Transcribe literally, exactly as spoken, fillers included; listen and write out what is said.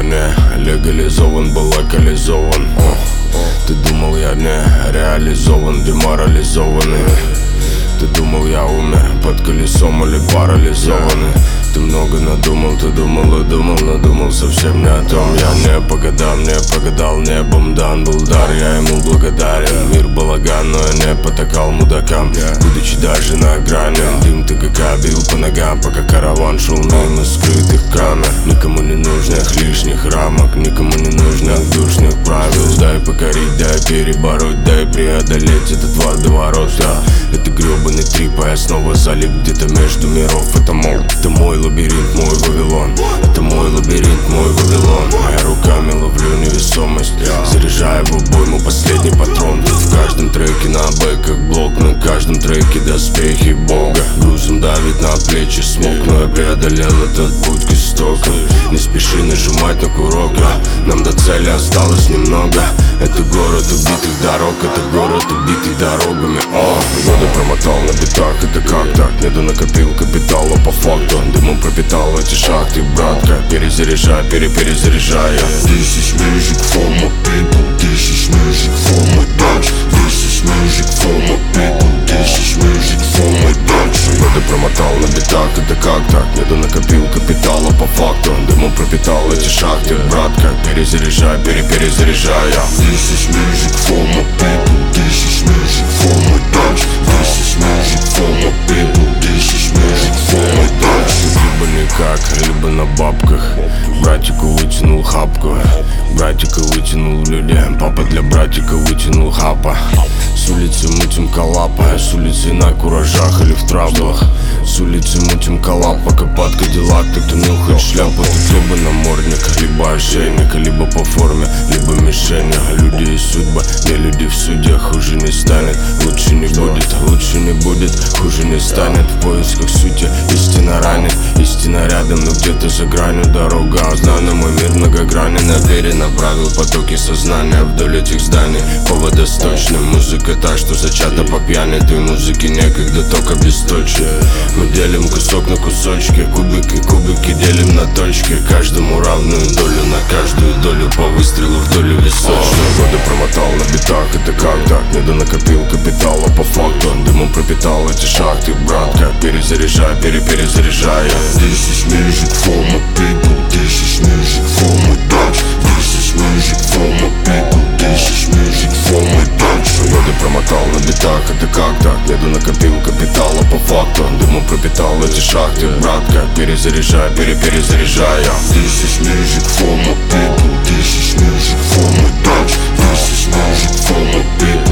я не легализован, был локализован. Ты думал, я не реализован, деморализованный. Ты думал, я умер под колесом или парализованный. Ты много надумал, ты думал и думал, надумал совсем не о том. Я не по годам, не прогадал, небом дан был дар, я ему благодарен. Мир балаган, но я не потакал мудакам, будучи даже на грани. Дым ТГК бил по ногам, пока караван шел мимо скрытых камер. Никому не нужных лишних рамок, никому не нужных душных правил. Дай покорить, дай перебороть, дай преодолеть этот водоворот. Да, это гребаный трип, а я снова залип где-то между миров. Это мол, это мой лабиринт, мой Вавилон. Это мой лабиринт, мой Вавилон. Я руками ловлю невесомость, заряжаю в обойму последний патрон. Тут в каждом треке на бэках блок, на каждом треке доспехи Бога. Грузом давит на плечи смог, но я преодолел этот путь к истокам. Не спеши нажимать на курок, нам до цели осталось немного. Это город убитых дорог, это город убитый дорогами. О, годы промотал на битах, это как так? Недонакопил капитала по факту. Дымом пропитал эти шахты, братка. Перезаряжай, переперезаряжай. This is music for my people. This is music for my dogs. This is music for my people. This is music for my dogs. Годы промотал на битах, это как так? Недонакопил капитала по факту. Дымом пропитал эти шахты, братка. Перезаряжай, переперезаряжай. This is music for my people. This is music for my dogs. This is music for my people. This is music for my dogs. Либо никак, либо на бабках. Братику вытянул хапку, братика вытянул люди. Папа для братика вытянул хапа. С улицы мутим колапа, с улицы на куражах или в траблах. С улицы мутим колапа, под кадиллак. Ты кто нюхает шляпу, тут либо намордник, либо ошейник, либо по форме, либо мишень. Люди и судьба, не люди в суде. Хуже не станет, лучше не будет, лучше не будет, хуже не станет. В поисках сути истина ранит, истина рядом, но где-то за гранью. Дорога ознана, мой мир многогранен. Я перенаправил потоки сознания вдоль этих зданий по водосточным. Музыка та, что зачата по пьяни. Той музыки некогда, только бесточие. Мы делим кусок на кусочки, кубики, кубики делим на точки. Каждому равную долю, на каждую долю по выстрелу в долю височную. Годы промотал на битах, это как так? Недонакопил капитала по факту. Дымом пропитал эти шахты, братка. Перезаряжай, переперезаряжай. This is music for my people. This is music for my dogs. This is music for my people. This is music for my dogs. Годы промотал на битах, это как так? Недонакопил капитала по факту. Дымом пропитал эти шахты, братка. Перезаряжай, переперезаряжай. This is music for my people. This is music for my dogs. This is music for my people.